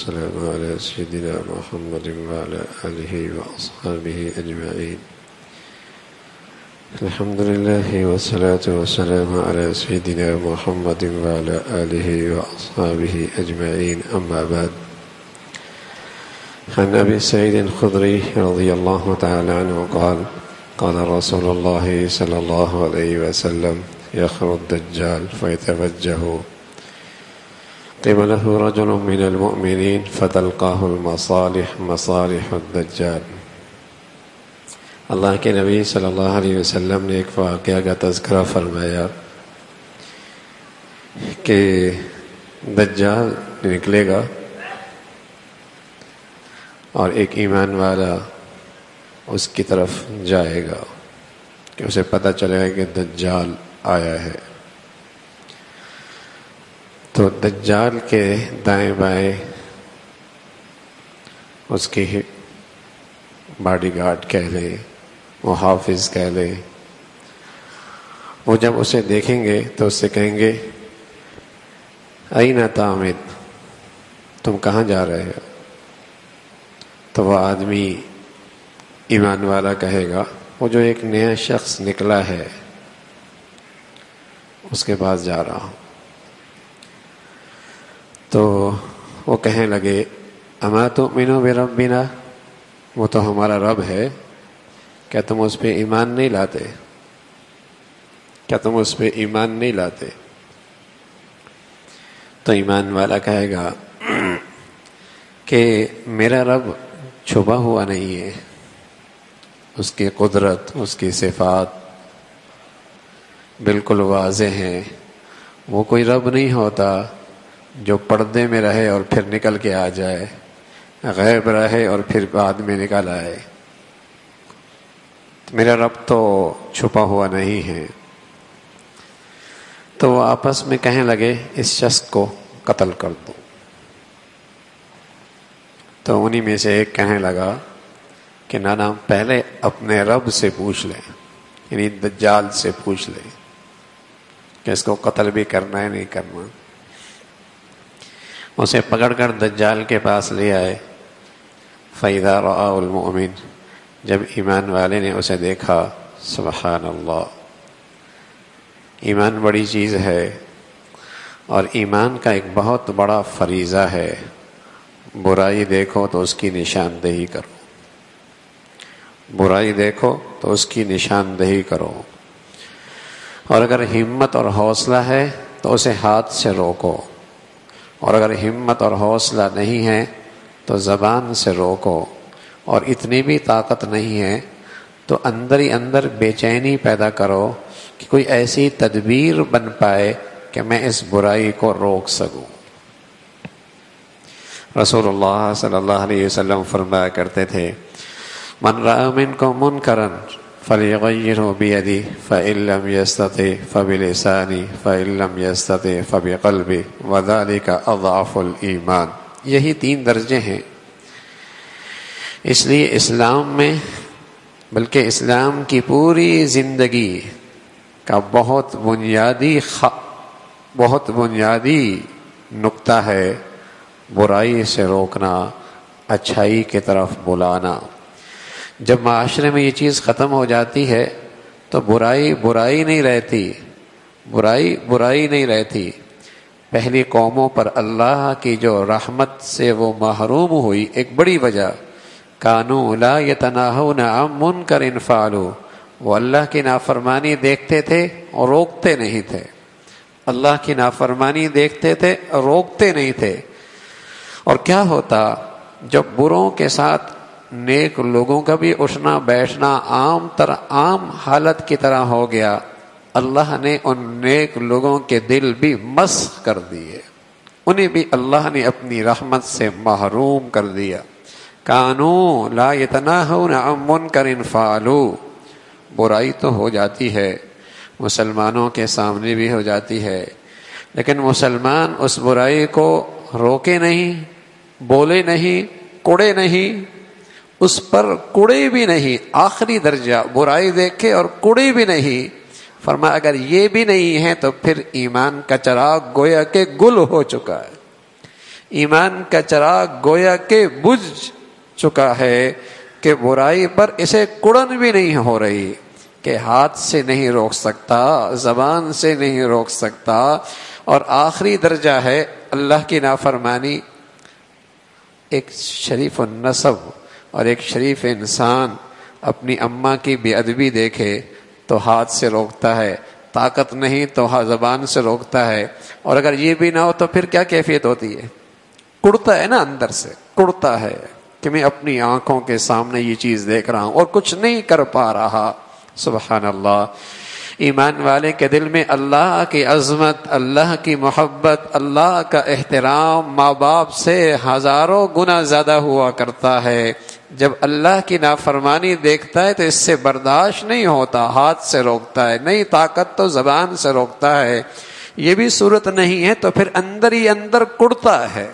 والسلام على سيدنا محمد وعلى آله وأصحابه أجمعين. الحمد لله والصلاة والسلام على سيدنا محمد وعلى آله وأصحابه أجمعين. أما بعد، عن أبي سعيد الخدري رضي الله تعالى عنه قال: قال رسول الله صلى الله عليه وسلم: يخرج الدجال فيتوجه قبله رجل من المؤمنين فتلقاه المصالح مصالح الدجال. اللہ کے نبی صلی اللہ علیہ وسلم نے ایک واقعہ کا تذکرہ فرمایا کہ دجال نکلے گا اور ایک ایمان والا اس کی طرف جائے گا کہ اسے پتہ چلے گا کہ دجال آیا ہے. تو دجال کے دائیں بائیں اس کی باڈی گارڈ کہہ لیں، وہ حافظ کہہ لیں، وہ جب اسے دیکھیں گے تو اس سے کہیں گے: اين تعمد، تم کہاں جا رہے ہو؟ تو وہ آدمی ایمان والا کہے گا: وہ جو ایک نیا شخص نکلا ہے اس کے پاس جا رہا ہوں. تو وہ کہنے لگے: اما تؤمنوا بربنا، وہ تو ہمارا رب ہے، کیا تم اس پہ ایمان نہیں لاتے؟ کیا تم اس پہ ایمان نہیں لاتے؟ تو ایمان والا کہے گا کہ میرا رب چھپا ہوا نہیں ہے، اس کی قدرت، اس کی صفات بالکل واضح ہیں. وہ کوئی رب نہیں ہوتا جو پردے میں رہے اور پھر نکل کے آ جائے، غیب رہے اور پھر بعد میں نکل آئے. میرا رب تو چھپا ہوا نہیں ہے. تو وہ آپس میں کہنے لگے: اس شخص کو قتل کر دو. تو انہی میں سے ایک کہنے لگا کہ نانا پہلے اپنے رب سے پوچھ لیں، یعنی دجال سے پوچھ لیں کہ اس کو قتل بھی کرنا ہے نہیں کرنا. اسے پکڑ کر دجال کے پاس لے آئے. فَإِذَا رَآهُ الْمُؤْمِنُ، جب ایمان والے نے اسے دیکھا، سبحان اللہ، ایمان بڑی چیز ہے اور ایمان کا ایک بہت بڑا فریضہ ہے. برائی دیکھو تو اس کی نشاندہی کرو، برائی دیکھو تو اس کی نشاندہی کرو، اور اگر ہمت اور حوصلہ ہے تو اسے ہاتھ سے روکو، اور اگر ہمت اور حوصلہ نہیں ہے تو زبان سے روکو، اور اتنی بھی طاقت نہیں ہے تو اندر ہی اندر بے چینی پیدا کرو کہ کوئی ایسی تدبیر بن پائے کہ میں اس برائی کو روک سکوں. رسول اللہ صلی اللہ علیہ وسلم فرمایا کرتے تھے: من رأى منکم منکرا فلیغیرہ بیدی فإن لم یستطع فبلسانی فإن لم یستطع فبقلبی وذلک اضعف الایمان. یہی 3 درجے ہیں. اس لیے اسلام میں، بلکہ اسلام کی پوری زندگی کا بہت بنیادی نقطہ ہے برائی سے روکنا، اچھائی کی طرف بلانا. جب معاشرے میں یہ چیز ختم ہو جاتی ہے تو برائی نہیں رہتی، برائی نہیں رہتی. پہلی قوموں پر اللہ کی جو رحمت سے وہ محروم ہوئی، ایک بڑی وجہ کانوا لا یتناہون عن منکر فعلوا، وہ اللہ کی نافرمانی دیکھتے تھے اور روکتے نہیں تھے. اللہ کی نافرمانی دیکھتے تھے اور روکتے نہیں تھے. اور کیا ہوتا جب بروں کے ساتھ نیک لوگوں کا بھی اٹھنا بیٹھنا عام حالت کی طرح ہو گیا، اللہ نے ان نیک لوگوں کے دل بھی مسخ کر دیے، انہیں بھی اللہ نے اپنی رحمت سے محروم کر دیا. کانوا لا یتناہون عن منکر فعلوا. برائی تو ہو جاتی ہے، مسلمانوں کے سامنے بھی ہو جاتی ہے، لیکن مسلمان اس برائی کو روکے نہیں، بولے نہیں، کوڑے نہیں، اس پر کوڑے بھی نہیں. آخری درجہ برائی دیکھے اور کوڑے بھی نہیں. فرمایا اگر یہ بھی نہیں ہے تو پھر ایمان کا چراغ گویا کہ گل ہو چکا ہے. ایمان کا چراغ گویا کہ بجھ چکا ہے کہ برائی پر اسے کڑن بھی نہیں ہو رہی، کہ ہاتھ سے نہیں روک سکتا، زبان سے نہیں روک سکتا۔ اور آخری درجہ ہے اللہ کی نافرمانی۔ ایک شریف النسب اور ایک شریف انسان اپنی اماں کی بے ادبی دیکھے تو ہاتھ سے روکتا ہے، طاقت نہیں تو زبان سے روکتا ہے، اور اگر یہ بھی نہ ہو تو پھر کیا کیفیت ہوتی ہے؟ کڑتا ہے نا، اندر سے کڑتا ہے کہ میں اپنی آنکھوں کے سامنے یہ چیز دیکھ رہا ہوں اور کچھ نہیں کر پا رہا۔ سبحان اللہ۔ ایمان والے کے دل میں اللہ کی عظمت، اللہ کی محبت، اللہ کا احترام ماں باپ سے ہزاروں گنا زیادہ ہوا کرتا ہے۔ جب اللہ کی نافرمانی دیکھتا ہے تو اس سے برداشت نہیں ہوتا، ہاتھ سے روکتا ہے، نہیں طاقت تو زبان سے روکتا ہے۔ یہ بھی صورت نہیں ہے تو پھر اندر ہی اندر کڑتا ہے،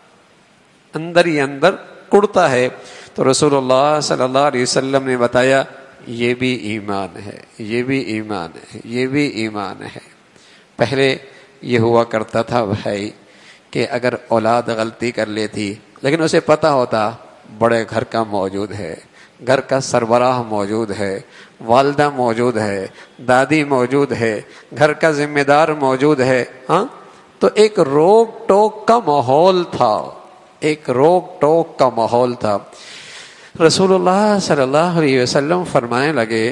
اندر ہی اندر کڑتا ہے۔ تو رسول اللہ صلی اللہ علیہ وسلم نے بتایا یہ بھی ایمان ہے، یہ بھی ایمان ہے، یہ بھی ایمان ہے۔ پہلے یہ ہوا کرتا تھا بھائی کہ اگر اولاد غلطی کر لیتی لیکن اسے پتہ ہوتا بڑے گھر کا موجود ہے، گھر کا سربراہ موجود ہے، والدہ موجود ہے، دادی موجود ہے، گھر کا ذمہ دار موجود ہے، ہاں، تو ایک روک ٹوک کا ماحول تھا، ایک روک ٹوک کا ماحول تھا۔ رسول اللہ صلی اللہ علیہ وسلم فرمانے لگے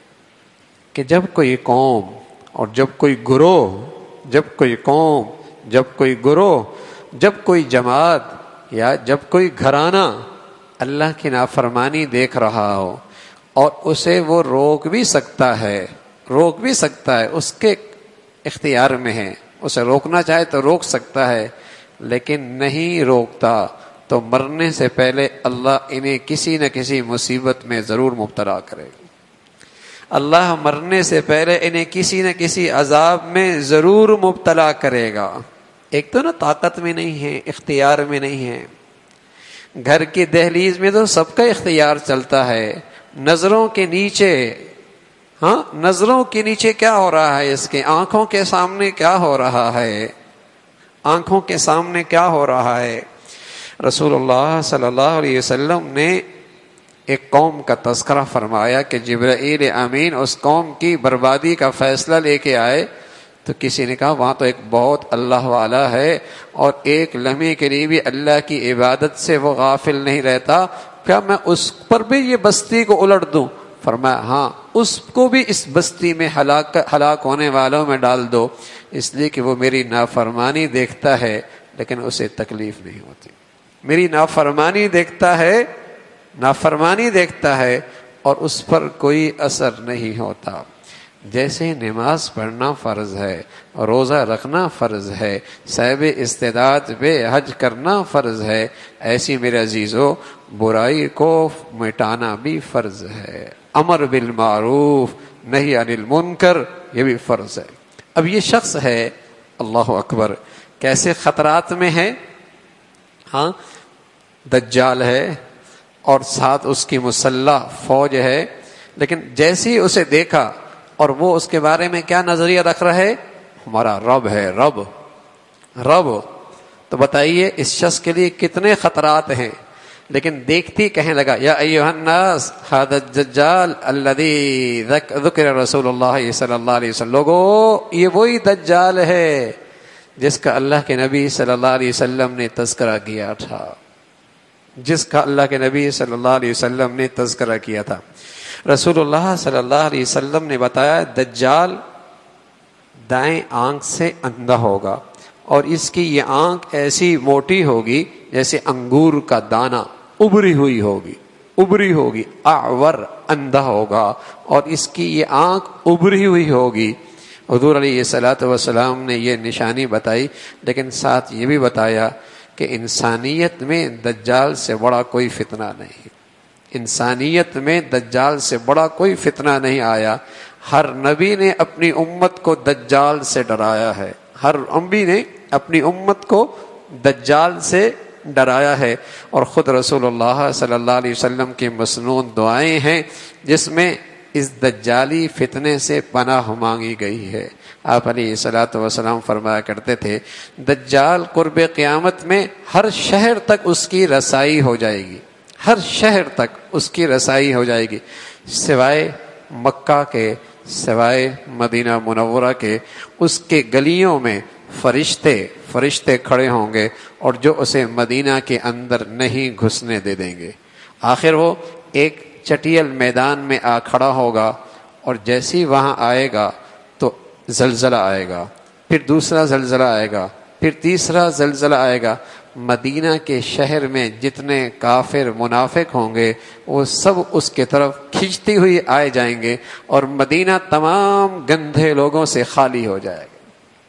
کہ جب کوئی قوم اور جب کوئی گروہ، جب کوئی قوم، جب کوئی گروہ، جب کوئی جماعت یا جب کوئی گھرانہ اللہ کی نافرمانی دیکھ رہا ہو اور اسے وہ روک بھی سکتا ہے، روک بھی سکتا ہے، اس کے اختیار میں ہے، اسے روکنا چاہے تو روک سکتا ہے، لیکن نہیں روکتا تو مرنے سے پہلے اللہ انہیں کسی نہ کسی مصیبت میں ضرور مبتلا کرے گا۔ اللہ مرنے سے پہلے انہیں کسی نہ کسی عذاب میں ضرور مبتلا کرے گا۔ ایک تو نا طاقت میں نہیں ہے، اختیار میں نہیں ہے۔ گھر کی دہلیز میں تو سب کا اختیار چلتا ہے، نظروں کے نیچے، ہاں، نظروں کے نیچے کیا ہو رہا ہے، اس کے آنکھوں کے سامنے کیا ہو رہا ہے، آنکھوں کے سامنے کیا ہو رہا ہے۔ رسول اللہ صلی اللہ علیہ وسلم نے ایک قوم کا تذکرہ فرمایا کہ جبرائیل امین اس قوم کی بربادی کا فیصلہ لے کے آئے، تو کسی نے کہا وہاں تو ایک بہت اللہ والا ہے اور ایک لمحے کے لیے بھی اللہ کی عبادت سے وہ غافل نہیں رہتا، کیا میں اس پر بھی یہ بستی کو الٹ دوں؟ فرمایا ہاں، اس کو بھی اس بستی میں ہلاک ہونے والوں میں ڈال دو، اس لیے کہ وہ میری نافرمانی دیکھتا ہے لیکن اسے تکلیف نہیں ہوتی، میری نافرمانی دیکھتا ہے، نافرمانی دیکھتا ہے اور اس پر کوئی اثر نہیں ہوتا۔ جیسے نماز پڑھنا فرض ہے، روزہ رکھنا فرض ہے، صاحب استعداد پہ حج کرنا فرض ہے، ایسی میرے عزیزو برائی کو مٹانا بھی فرض ہے، امر بالمعروف نہی عن المنکر یہ بھی فرض ہے۔ اب یہ شخص ہے، اللہ اکبر، کیسے خطرات میں ہے، ہاں، دجال ہے اور ساتھ اس کی مسلح فوج ہے، لیکن جیسے ہی اسے دیکھا اور وہ اس کے بارے میں کیا نظریہ رکھ رہے، ہمارا رب ہے، رب رب، تو بتائیے اس شخص کے لیے کتنے خطرات ہیں، لیکن دیکھتی کہنے لگا یا ایھا الناس ھذا الدجال الذی ذکر رسول اللہ صلی اللہ علیہ وسلم، لوگو یہ وہی دجال ہے جس کا اللہ کے نبی صلی اللہ علیہ وسلم نے تذکرہ کیا تھا، جس کا اللہ کے نبی صلی اللہ علیہ وسلم نے تذکرہ کیا تھا۔ رسول اللہ صلی اللہ علیہ وسلم نے بتایا دجال دائیں آنکھ سے اندھا ہوگا اور اس کی یہ آنکھ ایسی موٹی ہوگی جیسے انگور کا دانہ، ابری ہوئی ہوگی، ابری ہوگی، اعور، اندھا ہوگا اور اس کی یہ آنکھ ابری ہوئی ہوگی۔ حضور علیہ الصلوۃ والسلام نے یہ نشانی بتائی، لیکن ساتھ یہ بھی بتایا کہ انسانیت میں دجال سے بڑا کوئی فتنہ نہیں، انسانیت میں دجال سے بڑا کوئی فتنہ نہیں آیا۔ ہر نبی نے اپنی امت کو دجال سے ڈرایا ہے، ہر نبی نے اپنی امت کو دجال سے ڈرایا ہے، اور خود رسول اللہ صلی اللہ علیہ وسلم کی مسنون دعائیں ہیں جس میں اس دجالی فتنے سے پناہ مانگی گئی ہے۔ آپ علیہ الصلوۃ والسلام فرمایا کرتے تھے دجال قرب قیامت میں ہر شہر تک اس کی رسائی ہو جائے گی، ہر شہر تک اس کی رسائی ہو جائے گی، سوائے مکہ کے، سوائے مدینہ منورہ کے۔ اس کے گلیوں میں فرشتے کھڑے ہوں گے اور جو اسے مدینہ کے اندر نہیں گھسنے دے دیں گے۔ آخر وہ ایک چٹیل میدان میں آ کھڑا ہوگا اور جیسی وہاں آئے گا تو زلزلہ آئے گا، پھر دوسرا زلزلہ آئے گا، پھر تیسرا زلزلہ آئے گا۔ مدینہ کے شہر میں جتنے کافر منافق ہوں گے وہ سب اس کے طرف کھنچتی ہوئی آئے جائیں گے اور مدینہ تمام گندھے لوگوں سے خالی ہو جائے گا،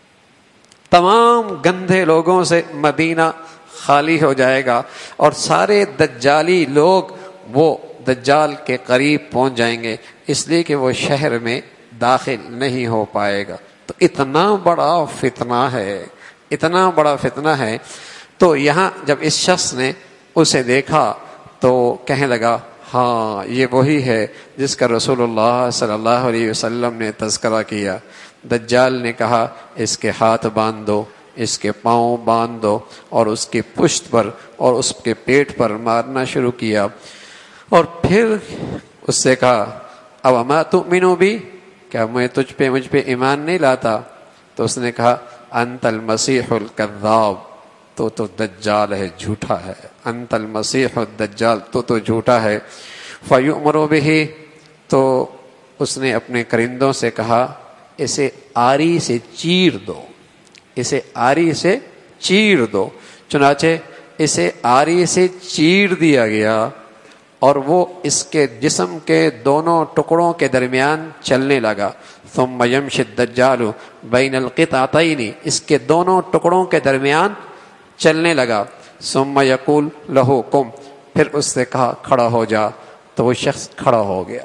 تمام گندھے لوگوں سے مدینہ خالی ہو جائے گا، اور سارے دجالی لوگ وہ دجال کے قریب پہنچ جائیں گے، اس لیے کہ وہ شہر میں داخل نہیں ہو پائے گا۔ تو اتنا بڑا فتنہ ہے، اتنا بڑا فتنہ ہے۔ تو یہاں جب اس شخص نے اسے دیکھا تو کہنے لگا ہاں یہ وہی ہے جس کا رسول اللہ صلی اللہ علیہ وسلم نے تذکرہ کیا۔ دجال نے کہا اس کے ہاتھ باندھ دو، اس کے پاؤں باندھ دو، اور اس کی پشت پر اور اس کے پیٹ پر مارنا شروع کیا، اور پھر اس سے کہا اب اما تؤمنو بھی، کیا میں مجھ پہ ایمان نہیں لاتا؟ تو اس نے کہا انت المسیح الکذاب، تو دجال ہے، جھوٹا ہے، انت المسیح الدجال، تو جھوٹا ہے۔ فیؤمر بہ، تو اس نے اپنے کرندوں سے کہا اسے آری سے چیر دو، اسے آری سے چیر دو۔ چنانچہ اسے آری سے چیر دیا گیا اور وہ اس کے جسم کے دونوں ٹکڑوں کے درمیان چلنے لگا۔ ثم یمشی الدجال بین القطعتین، اس کے دونوں ٹکڑوں کے درمیان چلنے لگا۔ ثم یقول لہ قم، پھر اس سے کہا کھڑا ہو جا، تو وہ شخص کھڑا ہو گیا۔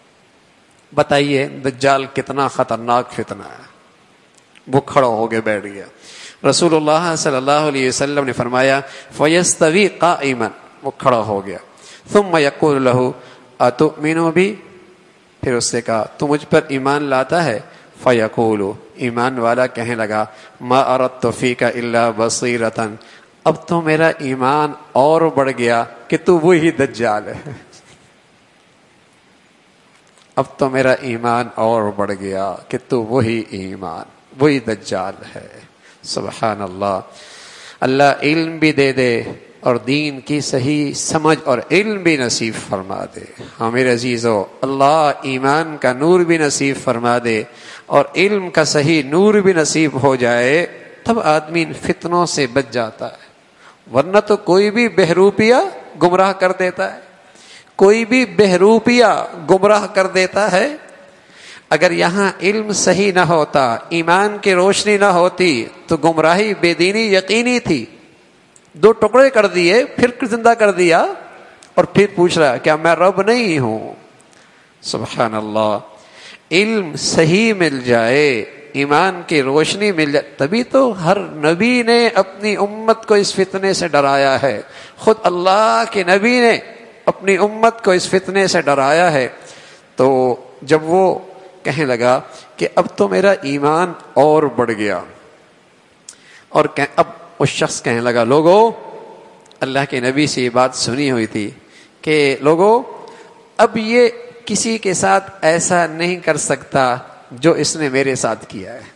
بتائیے دجال کتنا خطرناک فتنہ ہے۔ وہ کھڑا ہو کے بیٹھ گیا۔ رسول اللہ صلی اللہ علیہ وسلم نے فرمایا فیستوی قائما، وہ کھڑا ہو گیا۔ ثم یقول لہ اتؤمن بی، پھر اس سے کہا تو مجھ پر ایمان لاتا ہے؟ فیقول، ایمان والا کہنے لگا ما اردت فیک الا بصیرۃ، اب تو میرا ایمان اور بڑھ گیا کہ تو وہی دجال ہے، اب تو میرا ایمان اور بڑھ گیا کہ تو وہی دجال ہے۔ سبحان اللہ۔ اللہ علم بھی دے دے اور دین کی صحیح سمجھ اور علم بھی نصیب فرما دے۔ ہاں میرے عزیزو، اللہ ایمان کا نور بھی نصیب فرما دے اور علم کا صحیح نور بھی نصیب ہو جائے، تب آدمی ان فتنوں سے بچ جاتا ہے۔ ورنہ تو کوئی بھی بہروپیہ گمراہ کر دیتا ہے، کوئی بھی بہروپیہ گمراہ کر دیتا ہے۔ اگر یہاں علم صحیح نہ ہوتا، ایمان کی روشنی نہ ہوتی تو گمراہی بے دینی یقینی تھی۔ دو ٹکڑے کر دیے، پھر زندہ کر دیا، اور پھر پوچھ رہا کیا میں رب نہیں ہوں؟ سبحان اللہ۔ علم صحیح مل جائے، ایمان کی روشنی مل جائے، تبھی تو ہر نبی نے اپنی امت کو اس فتنے سے ڈرایا ہے۔ خود اللہ کے نبی نے اپنی امت کو اس فتنے سے ڈرایا ہے۔ تو جب وہ کہنے لگا کہ اب تو میرا ایمان اور بڑھ گیا، اور اب اس شخص کہنے لگا لوگوں، اللہ کے نبی سے یہ بات سنی ہوئی تھی کہ لوگوں اب یہ کسی کے ساتھ ایسا نہیں کر سکتا جو اس نے میرے ساتھ کیا ہے۔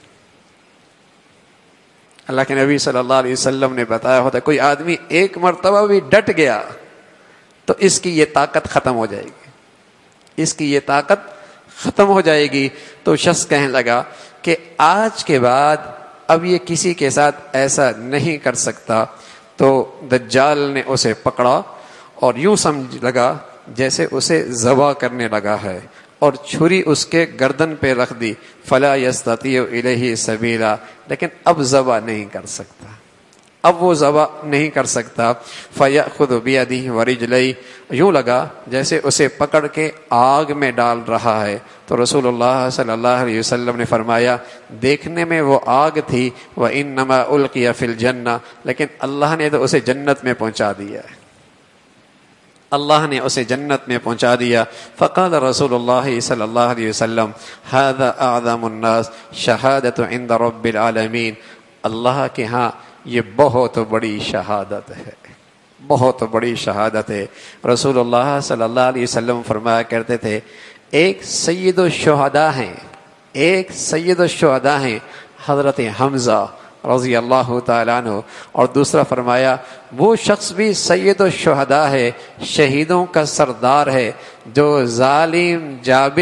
اللہ کے نبی صلی اللہ علیہ وسلم نے بتایا ہوتا کوئی آدمی ایک مرتبہ بھی ڈٹ گیا تو اس کی یہ طاقت ختم ہو جائے گی، اس کی یہ طاقت ختم ہو جائے گی۔ تو شخص کہنے لگا کہ آج کے بعد اب یہ کسی کے ساتھ ایسا نہیں کر سکتا۔ تو دجال نے اسے پکڑا اور یوں سمجھ لگا جیسے اسے ذبح کرنے لگا ہے، اور چھری اس کے گردن پہ رکھ دی۔ فلا یستطیع الیہ سبیلا، لیکن اب ذبح نہیں کر سکتا، اب وہ ذبح نہیں کر سکتا۔ فیأخذ بیدہ ورجلیہ، یوں لگا جیسے اسے پکڑ کے آگ میں ڈال رہا ہے۔ تو رسول اللہ صلی اللہ علیہ وسلم نے فرمایا دیکھنے میں وہ آگ تھی، وَإِنَّمَا أُلْقِيَ فِي الْجَنَّةِ، لیکن اللہ نے تو اسے جنت میں پہنچا دیا ہے، اللہ نے اسے جنت میں پہنچا دیا. فقال رسول اللہ صلی اللہ علیہ وسلم هذا اعظم الناس شہادت عند رب العالمین. اللہ کے ہاں یہ بہت بڑی شہادت ہے، بہت بڑی شہادت ہے. رسول اللہ صلی اللہ علیہ وسلم فرمایا کرتے تھے ایک سید الشہداء ہیں، ایک سید الشہداء ہیں حضرت حمزہ رضی اللہ تعالیٰ عنہ، اور دوسرا فرمایا وہ شخص بھی سید الشہداء ہے، شہیدوں کا سردار ہے، جو ظالم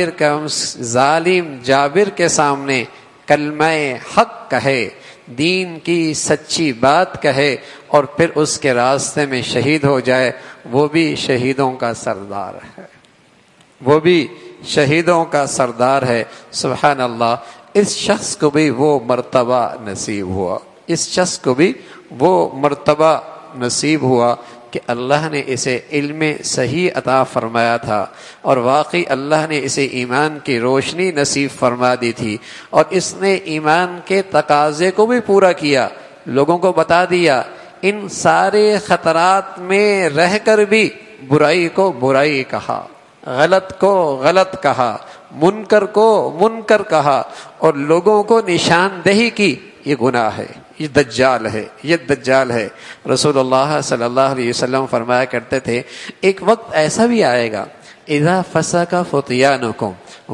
جابر کے سامنے کلمہ حق کہے، دین کی سچی بات کہے اور پھر اس کے راستے میں شہید ہو جائے، وہ بھی شہیدوں کا سردار ہے، وہ بھی شہیدوں کا سردار ہے. سبحان اللہ. اس شخص کو بھی وہ مرتبہ نصیب ہوا، اس شخص کو بھی وہ مرتبہ نصیب ہوا کہ اللہ نے اسے علم صحیح عطا فرمایا تھا، اور واقعی اللہ نے اسے ایمان کی روشنی نصیب فرما دی تھی، اور اس نے ایمان کے تقاضے کو بھی پورا کیا، لوگوں کو بتا دیا. ان سارے خطرات میں رہ کر بھی برائی کو برائی کہا، غلط کو غلط کہا، منکر کو منکر کہا، اور لوگوں کو نشاندہی کی یہ گناہ ہے، یہ دجال ہے، یہ دجال ہے. رسول اللہ صلی اللہ علیہ وسلم فرمایا کرتے تھے ایک وقت ایسا بھی آئے گا اذا فسق فتیانکم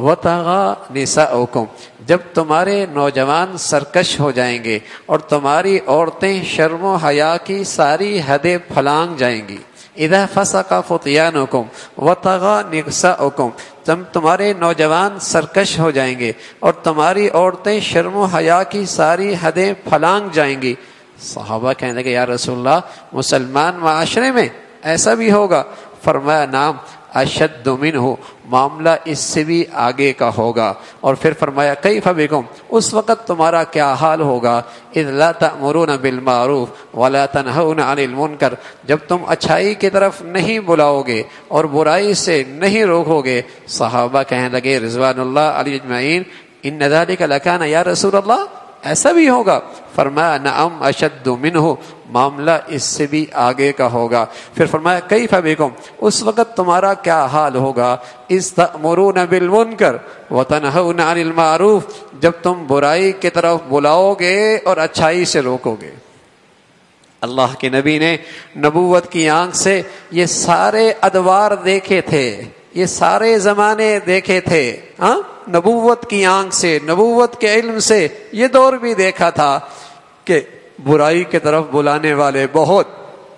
وطغى نساؤکم، جب تمہارے نوجوان سرکش ہو جائیں گے اور تمہاری عورتیں شرم و حیا کی ساری حدیں پھلانگ جائیں گی. اذا فسق فتیانکم وطغى نساؤکم، جب تمہارے نوجوان سرکش ہو جائیں گے اور تمہاری عورتیں شرم و حیا کی ساری حدیں پھلانگ جائیں گی. صحابہ کہنے لگے یا رسول اللہ مسلمان معاشرے میں ایسا بھی ہوگا؟ فرمایا نام اشد منہ، معاملہ اس سے بھی آگے کا ہوگا. اور پھر فرمایا کیف بکم، اس وقت تمہارا کیا حال ہوگا؟ اذ لا تأمرون بالمعروف ولا تنہون عن المنکر، جب تم اچھائی کی طرف نہیں بلاؤ گے اور برائی سے نہیں روکو گے. صحابہ کہنے لگے رضوان اللہ علیہ اجمعین ان ذلک لکان یا رسول اللہ، ایسا بھی ہوگا؟ فرمایا نعم اشد منہ، معاملہ اس سے بھی آگے کا ہوگا. پھر فرمایا کیف بکم، اس وقت تمہارا کیا حال ہوگا؟ اذ تأمرون بالمنکر وتنہون عن المعروف، جب تم برائی کی طرف بلاؤ گے اور اچھائی سے روکو گے. اللہ کے نبی نے نبوت کی آنکھ سے یہ سارے ادوار دیکھے تھے، یہ سارے زمانے دیکھے تھے. ہاں، نبوت کی آنکھ سے، نبوت کے علم سے یہ دور بھی دیکھا تھا کہ برائی کی طرف بلانے والے بہت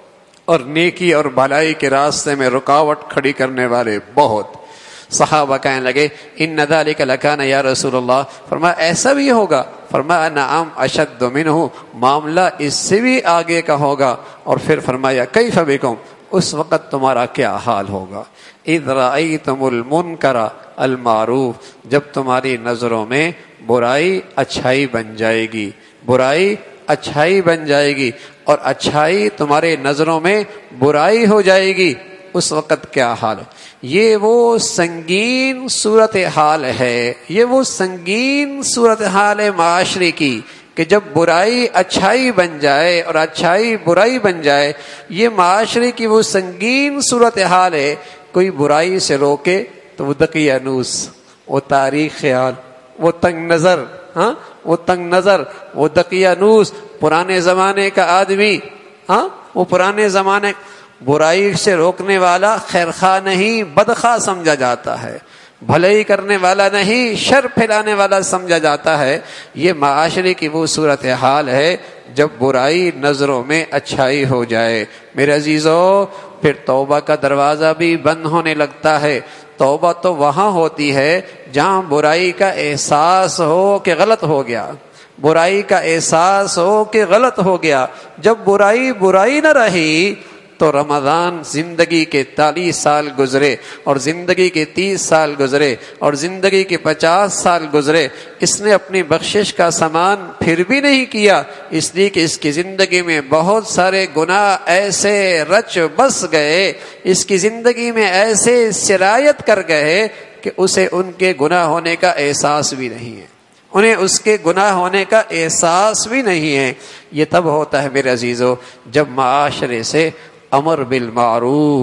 اور نیکی اور بھلائی کے راستے میں رکاوٹ کھڑی کرنے والے بہت. صحابہ کہنے لگے ان ذلک لکان یا رسول اللہ، فرمایا ایسا بھی ہوگا؟ فرمایا نعم اشد منہ، معاملہ اس سے بھی آگے کا ہوگا. اور پھر فرمایا کیف بکم، اس وقت تمہارا کیا حال ہوگا؟ اذ رأیتم المنکر المعروف، جب تمہاری نظروں میں برائی اچھائی بن جائے گی، برائی اچھائی بن جائے گی، اور اچھائی تمہارے نظروں میں برائی ہو جائے گی، اس وقت کیا حال؟ یہ وہ سنگین صورتحال ہے، یہ وہ سنگین صورتحال ہے معاشرے کی کہ جب برائی اچھائی بن جائے اور اچھائی برائی بن جائے. یہ معاشرے کی وہ سنگین صورتحال ہے. کوئی برائی سے روکے تو وہ دقیانوس، وہ تاریخ خیال، وہ تنگ نظر، ہاں وہ تنگ نظر، وہ دقیانوس، پرانے زمانے کا آدمی، ہاں وہ پرانے زمانے. برائی سے روکنے والا خیرخواہ نہیں بدخواہ سمجھا جاتا ہے، بھلائی کرنے والا نہیں شر پھیلانے والا سمجھا جاتا ہے. یہ معاشرے کی وہ صورتحال ہے جب برائی نظروں میں اچھائی ہو جائے. میرے عزیزو، پھر توبہ کا دروازہ بھی بند ہونے لگتا ہے. توبہ تو وہاں ہوتی ہے جہاں برائی کا احساس ہو کہ غلط ہو گیا، برائی کا احساس ہو کہ غلط ہو گیا. جب برائی نہ رہی تو رمضان زندگی کے 40 سال گزرے اور زندگی کے 30 سال گزرے اور زندگی کے 50 سال گزرے، اس نے اپنی بخشش کا سامان پھر بھی نہیں کیا، اس لیے کہ اس کی زندگی میں بہت سارے گناہ ایسے رچ بس گئے، اس کی زندگی میں ایسے سرایت کر گئے کہ اسے ان کے گناہ ہونے کا احساس بھی نہیں ہے، انہیں اس کے گناہ ہونے کا احساس بھی نہیں ہے. یہ تب ہوتا ہے میرے عزیزو جب معاشرے سے امر بالمعروف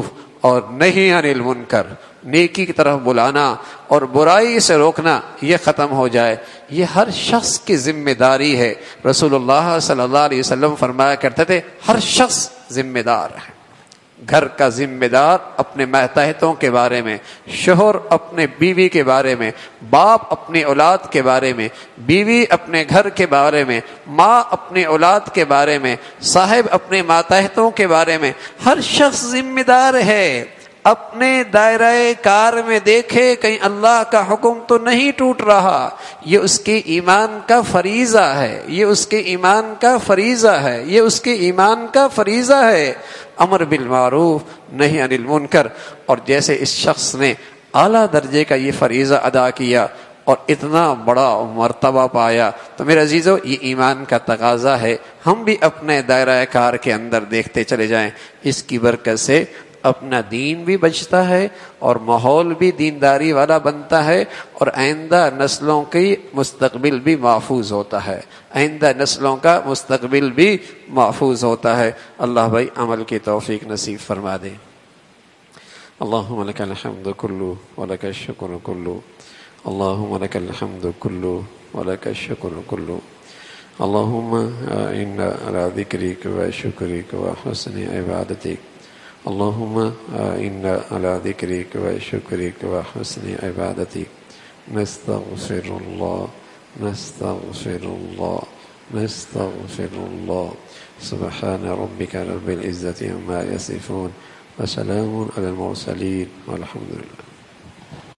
اور نہی عن المنکر، نیکی کی طرف بلانا اور برائی سے روکنا، یہ ختم ہو جائے، یہ ہر شخص کی ذمہ داری ہے۔ رسول اللہ صلی اللہ علیہ وسلم فرمایا کرتے تھے ہر شخص ذمہ دار ہے۔ گھر کا ذمہ دار اپنے ماتحتوں کے بارے میں، شوہر اپنے بیوی کے بارے میں، باپ اپنی اولاد کے بارے میں، بیوی اپنے گھر کے بارے میں، ماں اپنی اولاد کے بارے میں، صاحب اپنے ماتحتوں کے بارے میں، ہر شخص ذمہ دار ہے۔ اپنے دائرہ کار میں دیکھے کہیں اللہ کا حکم تو نہیں ٹوٹ رہا، یہ اس کے ایمان کا فریضہ ہے، یہ اس کے ایمان کا فریضہ ہے، یہ اس کے ایمان کا فریضہ ہے، امر بالمعروف نہی عن المنکر۔ اور جیسے اس شخص نے اعلیٰ درجے کا یہ فریضہ ادا کیا اور اتنا بڑا مرتبہ پایا، تو میرے عزیزو یہ ایمان کا تقاضا ہے، ہم بھی اپنے دائرہ کار کے اندر دیکھتے چلے جائیں۔ اس کی برکت سے اپنا دین بھی بچتا ہے اور ماحول بھی دینداری والا بنتا ہے، اور آئندہ نسلوں کی مستقبل بھی محفوظ ہوتا ہے، آئندہ نسلوں کا مستقبل بھی محفوظ ہوتا ہے۔ اللہ بھائی عمل کی توفیق نصیب فرما دے۔ اللہم لک الحمد کلو ولک الشکر کلو، اللہم لک الحمد کلو ولک الشکر کلو، اللہم انا علی ذکرک و شکرک و حسن عبادتک، اللہم انا علی ذکرک و شکرک و حسن عبادتک، نستغفر اللہ نستغفر اللہ نستغفر اللہ، سبحان ربک رب العزة عما یصفون وسلام علی المرسلین والحمد للہ۔